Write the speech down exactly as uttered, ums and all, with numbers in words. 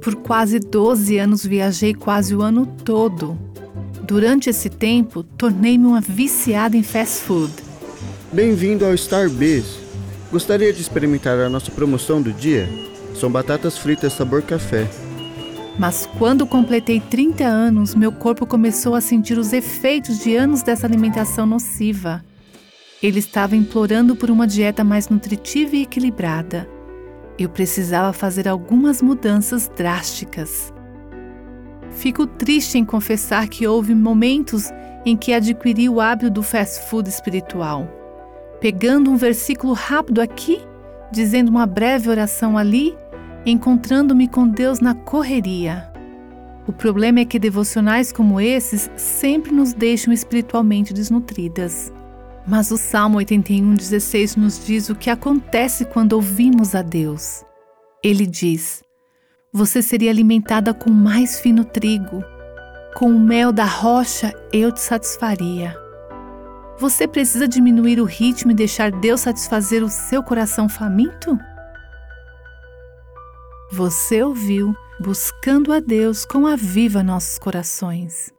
Por quase doze anos viajei quase o ano todo. Durante esse tempo, tornei-me uma viciada em fast food. Bem-vindo ao Starbiz. Gostaria de experimentar a nossa promoção do dia? São batatas fritas sabor café. Mas quando completei trinta anos, meu corpo começou a sentir os efeitos de anos dessa alimentação nociva. Ele estava implorando por uma dieta mais nutritiva e equilibrada. Eu precisava fazer algumas mudanças drásticas. Fico triste em confessar que houve momentos em que adquiri o hábito do fast food espiritual. Pegando um versículo rápido aqui, dizendo uma breve oração ali, encontrando-me com Deus na correria. O problema é que devocionais como esses sempre nos deixam espiritualmente desnutridas. Mas o Salmo oitenta e um, dezesseis nos diz o que acontece quando ouvimos a Deus. Ele diz: você seria alimentada com mais fino trigo. Com o mel da rocha eu te satisfaria. Você precisa diminuir o ritmo e deixar Deus satisfazer o seu coração faminto? Você ouviu Buscando a Deus com Aviva Nossos Corações.